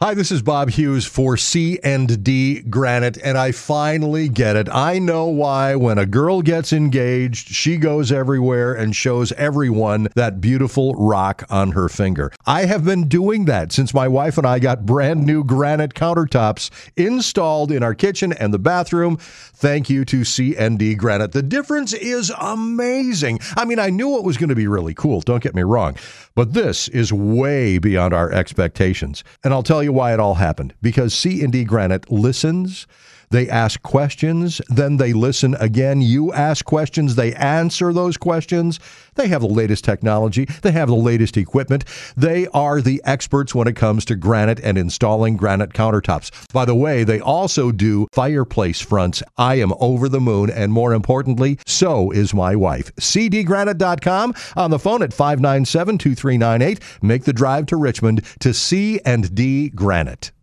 Hi, this is Bob Hughes for C&D Granite, and I finally get it. I know why when a girl gets engaged, she goes everywhere and shows everyone that beautiful rock on her finger. I have been doing that since my wife and I got brand new granite countertops installed in our kitchen and the bathroom. Thank you to C&D Granite. The difference is amazing. I mean, I knew it was going to be really cool, don't get me wrong, but this is way beyond our expectations. And I'll tell you why it all happened. Because C&D Granite listens, they ask questions, then they listen again. You ask questions, they answer those questions. They have the latest technology. They have the latest equipment. They are the experts when it comes to granite and installing granite countertops. By the way, they also do fireplace fronts. I am over the moon, and more importantly, so is my wife. cdgranite.com, on the phone at 597-2398. Make the drive to Richmond to C&D Granite.